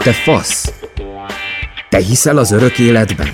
te fasz! Te hiszel az örök életben?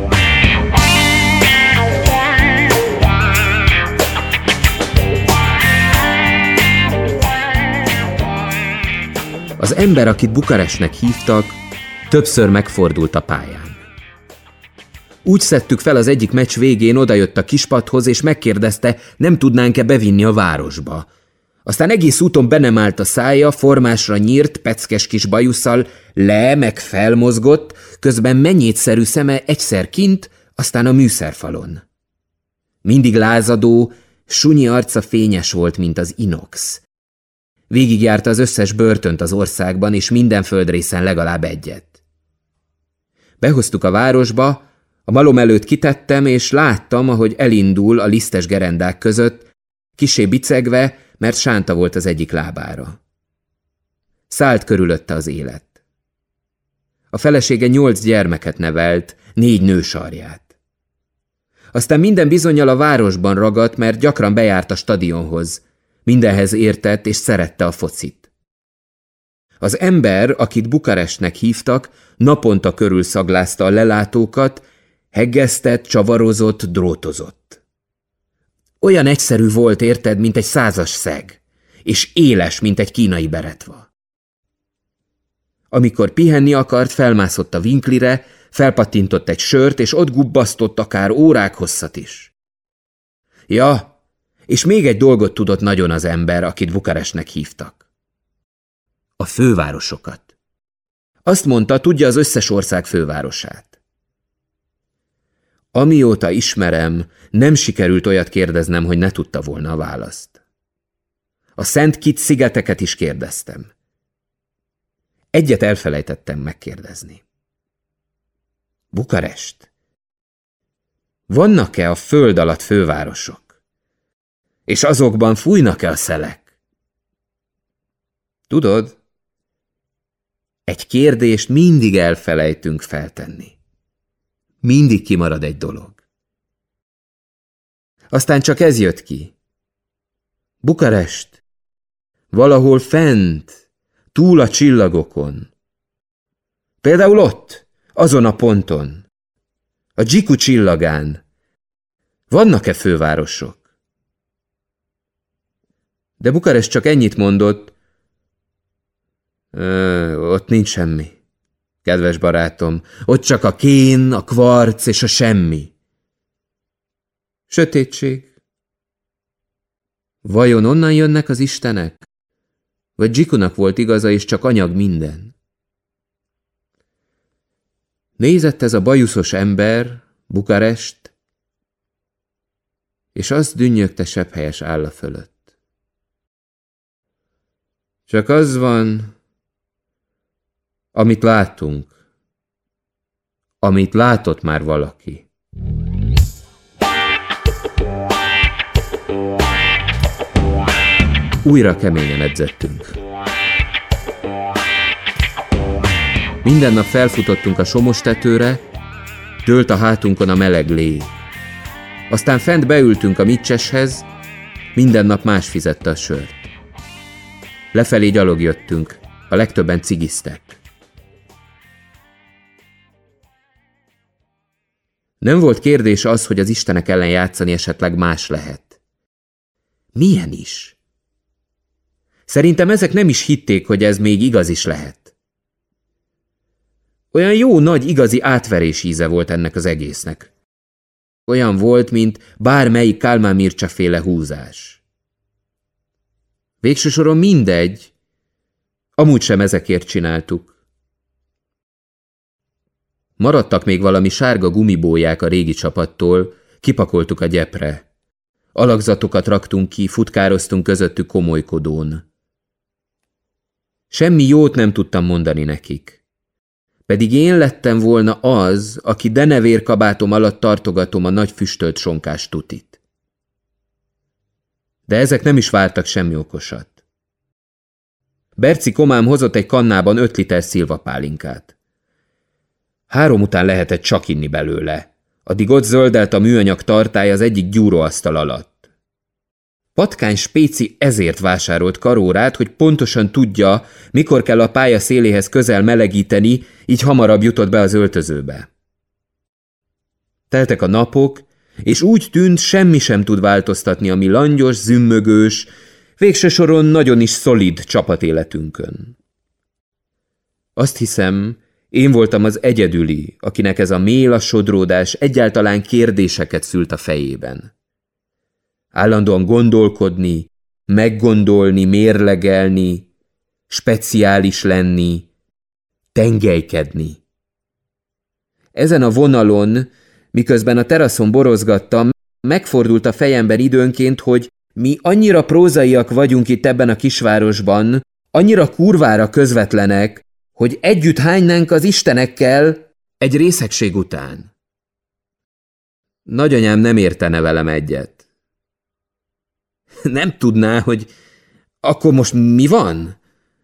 Az ember, akit Bukarestnek hívtak, többször megfordult a pályán. Úgy szedtük fel az egyik meccs végén, odajött a kispadhoz, és megkérdezte, nem tudnánk-e bevinni a városba. Aztán egész úton be nem állt a szája, formásra nyírt, peckes kis bajusszal meg felmozgott, közben mennyétszerű szeme egyszer kint, aztán a műszerfalon. Mindig lázadó, sunyi arca fényes volt, mint az inox. Végigjárta az összes börtönt az országban, és minden földrészen legalább egyet. Behoztuk a városba, a malom előtt kitettem, és láttam, ahogy elindul a lisztes gerendák között, kissé bicegve, mert sánta volt az egyik lábára. Szállt körülötte az élet. A felesége 8 gyermeket nevelt, 4 nősarját. Aztán minden bizonnyal a városban ragadt, mert gyakran bejárt a stadionhoz. Mindenhez értett és szerette a focit. Az ember, akit Bukarestnek hívtak, naponta körülszaglázta a lelátókat, heggeztett, csavarozott, drótozott. Olyan egyszerű volt, érted, mint egy 100-as szeg, és éles, mint egy kínai beretva. Amikor pihenni akart, felmászott a vinklire, felpattintott egy sört, és ott gubbasztott akár órák hosszat is. Ja, és még egy dolgot tudott nagyon az ember, akit Bukarestnek hívtak. A fővárosokat. Azt mondta, tudja az összes ország fővárosát. Amióta ismerem, nem sikerült olyat kérdeznem, hogy ne tudta volna a választ. A Szent Kitts szigeteket is kérdeztem. Egyet elfelejtettem megkérdezni. Bukarest. Vannak-e a föld alatt fővárosok? És azokban fújnak-e a szelek? Tudod, egy kérdést mindig elfelejtünk feltenni. Mindig kimarad egy dolog. Aztán csak ez jött ki. Bukarest. Valahol fent, túl a csillagokon. Például ott, azon a ponton. A Dziku csillagán. Vannak-e fővárosok? De Bukarest csak ennyit mondott. Ott nincs semmi, kedves barátom. Ott csak a kén, a kvarc és a semmi. Sötétség. Vajon onnan jönnek az istenek? Vagy Dzikunak volt igaza, és csak anyag minden? Nézett ez a bajuszos ember, Bukarest, és azt dünnyögte sebhelyes álla fölött. Csak az van, amit látunk, amit látott már valaki. Újra keményen edzettünk. Minden nap felfutottunk a somostetőre, dőlt a hátunkon a meleg lé. Aztán fent beültünk a micseshez, minden nap más fizette a sört. Lefelé gyalog jöttünk, a legtöbben cigiztek. Nem volt kérdés az, hogy az istenek ellen játszani esetleg más lehet. Milyen is? Szerintem ezek nem is hitték, hogy ez még igaz is lehet. Olyan jó nagy igazi átverés íze volt ennek az egésznek. Olyan volt, mint bármelyik Kálmán Mircsa féle húzás. Végső soron mindegy, amúgy sem ezekért csináltuk. Maradtak még valami sárga gumibólyák a régi csapattól, kipakoltuk a gyepre. Alakzatokat raktunk ki, futkároztunk közöttük komolykodón. Semmi jót nem tudtam mondani nekik. Pedig én lettem volna az, aki denevérkabátom alatt tartogatom a nagy füstölt sonkás tutit. De ezek nem is vártak semmi okosat. Berci komám hozott egy kannában 5 liter szilvapálinkát. 3 után lehetett csak inni belőle, addig ott zöldelt a műanyag tartály az egyik gyúróasztal alatt. Patkány Spéci ezért vásárolt karórát, hogy pontosan tudja, mikor kell a pálya széléhez közel melegíteni, így hamarabb jutott be az öltözőbe. Teltek a napok, és úgy tűnt, semmi sem tud változtatni a mi langyos, zümmögős, végső soron nagyon is szolid csapatéletünkön. Azt hiszem, én voltam az egyedüli, akinek ez a méla sodródás egyáltalán kérdéseket szült a fejében. Állandóan gondolkodni, meggondolni, mérlegelni, speciális lenni, tengelykedni. Ezen a vonalon, miközben a teraszon borozgattam, megfordult a fejemben időnként, hogy mi annyira prózaiak vagyunk itt ebben a kisvárosban, annyira kurvára közvetlenek, hogy együtt hánynánk az istenekkel egy részegség után. Nagyanyám nem értene velem egyet. Nem tudná, hogy akkor most mi van?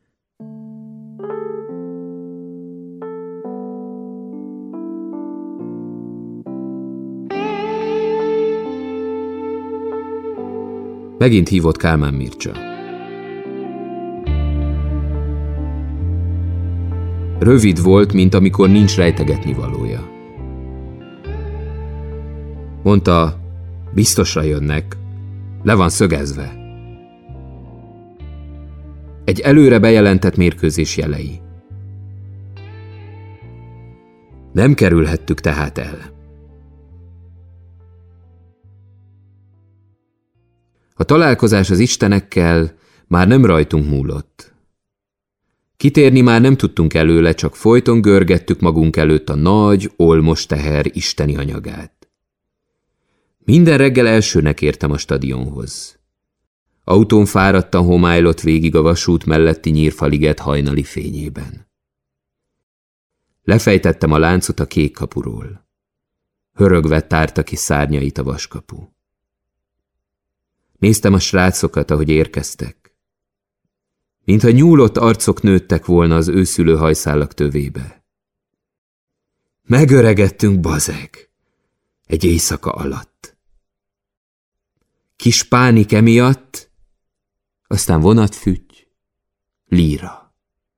Megint hívott Kálmán Mircsa. Rövid volt, mint amikor nincs rejtegetni valója. Mondta, biztosra jönnek, le van szögezve. Egy előre bejelentett mérkőzés jelei. Nem kerülhettük tehát el. A találkozás az istenekkel már nem rajtunk múlott. Kitérni már nem tudtunk előle, csak folyton görgettük magunk előtt a nagy, olmos teher isteni anyagát. Minden reggel elsőnek értem a stadionhoz. Autón fáradtan homálylott végig a vasút melletti Nyírfaliget hajnali fényében. Lefejtettem a láncot a kék kapuról. Hörögve tárta ki szárnyait a vaskapu. Néztem a srácokat, ahogy érkeztek. Mintha nyúlott arcok nőttek volna az őszülő hajszálak tövébe. Megöregettünk, bazeg! Egy éjszaka alatt. Kis pánik emiatt, aztán vonatfütty, líra.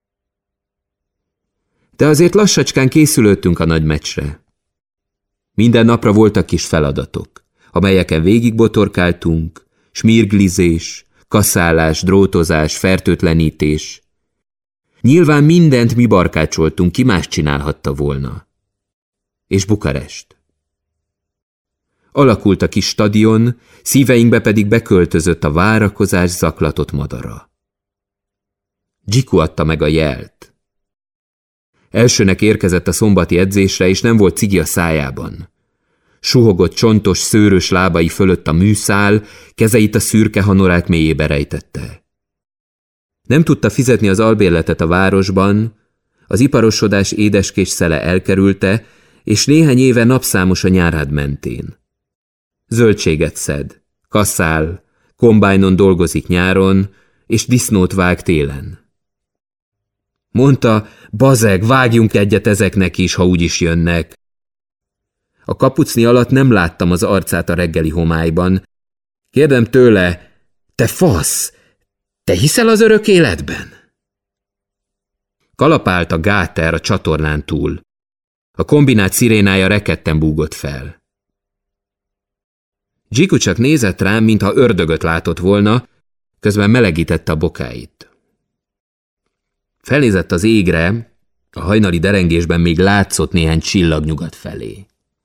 De azért lassacskán készülődtünk a nagy meccsre. Minden napra voltak kis feladatok, amelyeken végigbotorkáltunk, smirglizés, kaszálás, drótozás, fertőtlenítés. Nyilván mindent mi barkácsoltunk, ki más csinálhatta volna. És Bukarest. Alakult a kis stadion, szíveinkbe pedig beköltözött a várakozás zaklatott madara. Gyiku adta meg a jelt. Elsőnek érkezett a szombati edzésre, és nem volt cigi a szájában. Suhogott csontos, szőrös lábai fölött a műszál, kezeit a szürke hanorák mélyébe rejtette. Nem tudta fizetni az albérletet a városban, az iparosodás édeskés szele elkerülte, és néhány éve napszámos a nyárhád mentén. Zöldséget szed, kaszál, kombájnon dolgozik nyáron, és disznót vág télen. Mondta, bazeg, vágjunk egyet ezeknek is, ha úgyis jönnek. A kapucni alatt nem láttam az arcát a reggeli homályban. Kérdem tőle, te fasz, te hiszel az örök életben? Kalapált a gáter a csatornán túl. A kombinát szirénája rekedten búgott fel. Gyiku csak nézett rám, mintha ördögöt látott volna, közben melegítette a bokáit. Felnézett az égre, a hajnali derengésben még látszott néhány csillag nyugat felé.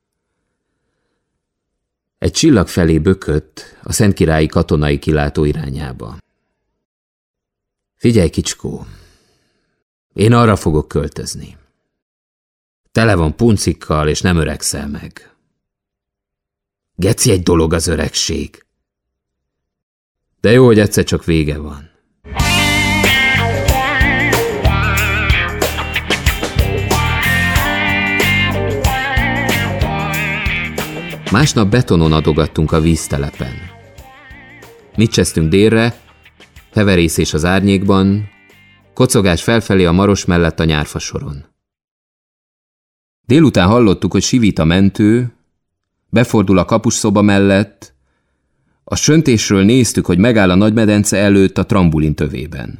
Egy csillag felé bökött a szentkirályi katonai kilátó irányába. Figyelj, kicskó, én arra fogok költözni. Tele van puncikkal, és nem öregszel meg. Geci egy dolog az öregség. De jó, hogy egyszer csak vége van. Másnap betonon adogattunk a víztelepen. Mit csesztünk délre, heverészés az árnyékban, kocogás felfelé a Maros mellett a nyárfasoron. Délután hallottuk, hogy sivít a mentő, befordul a kapusszoba mellett, A söntésről néztük, hogy megáll a nagymedence előtt a trambulin tövében.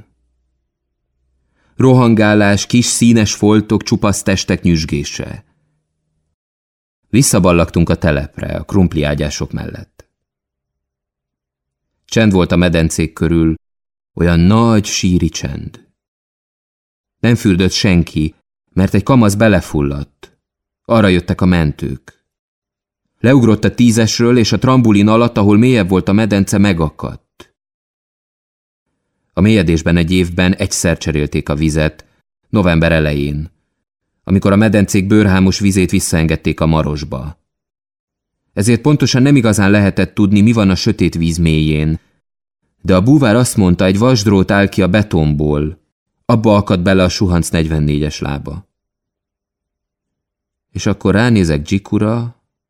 Rohangálás, kis színes foltok, csupasz testek nyüzsgése. Visszaballagtunk a telepre, a krumpliágyások mellett. Csend volt a medencék körül, olyan nagy, síri csend. Nem fürdött senki, mert egy kamasz belefulladt. Arra jöttek a mentők. Leugrott a 10-esről, és a trambulin alatt, ahol mélyebb volt a medence, megakadt. A mélyedésben egy évben egyszer cserélték a vizet, november elején, amikor a medencék bőrhámos vizét visszaengedték a Marosba. Ezért pontosan nem igazán lehetett tudni, mi van a sötét víz mélyén, de a búvár azt mondta, egy vasdrót áll ki a betonból, abba akadt bele a suhanc 44-es lába. És akkor ránézek Dzsikura.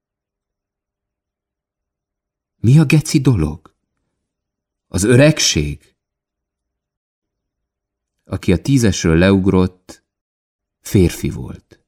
Mi a geci dolog? Az öregség? Aki a 10-esről leugrott, férfi volt.